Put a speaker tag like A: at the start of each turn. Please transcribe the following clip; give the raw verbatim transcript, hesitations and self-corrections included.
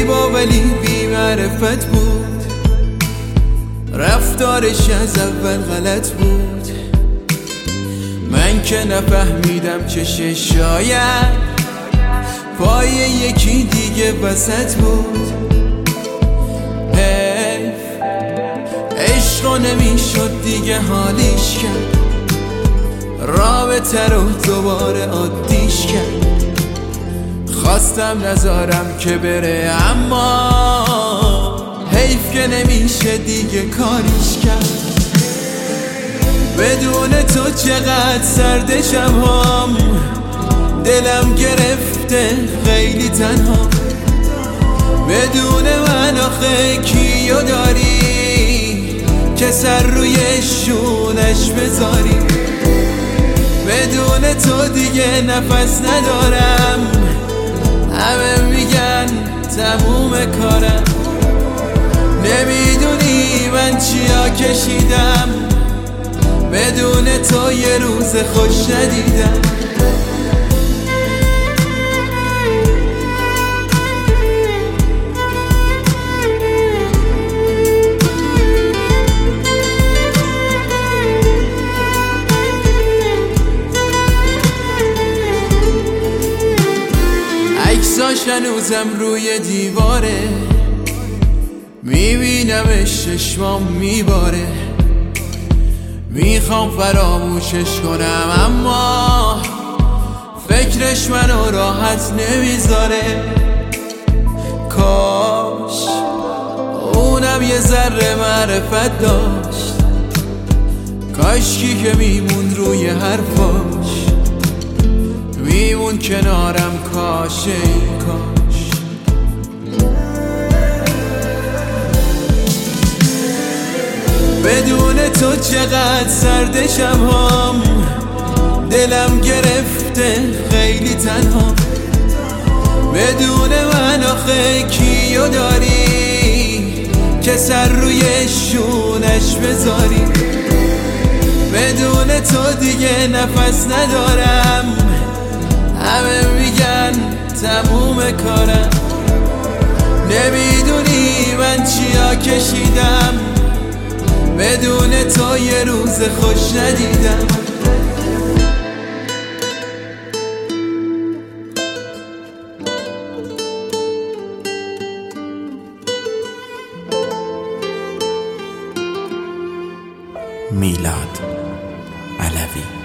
A: زیبا ولی بی معرفت بود، رفتارش از اول غلط بود. من که نفهمیدم چشه، شاید پای یکی دیگه وسط بود. حیف عشقا نمیشد دیگه حالیش کرد، رابطه رو دوباره عادیش کرد. خواستم نذارم که بره، اما حیف که نمیشه دیگه کاریش کرد. بدون تو چقدر سرد شب‌هام، دلم گرفته خیلی تنها. بدون من آخه کیو داری که سر روی شونش بذاری؟ بدون تو دیگه نفس ندارم، همه میگن تموم کارم. نمیدونی من چیا کشیدم، بدون تو یه روز خوش ندیدم. عکساش هنوزم روی دیواره، میبینمش چشمام میباره. میخوام فراموشش کنم، اما فکرش منو راحت نمیذاره. کاش اونم یه ذره معرفت داشت، کاشکی که میمون روی حرفاش، میمون کنارم. کاش ای کاش. بدون تو چقدر سرد شب‌هام، دلم گرفته خیلی تنها. بدون من آخه کیو داری که سر روی شونش بذاری؟ بدون تو دیگه نفس ندارم، همه میگن تموم کارم. نمیدونی من چیا کشیدم، بدون تو یه روز خوش ندیدم.
B: میلاد علوی.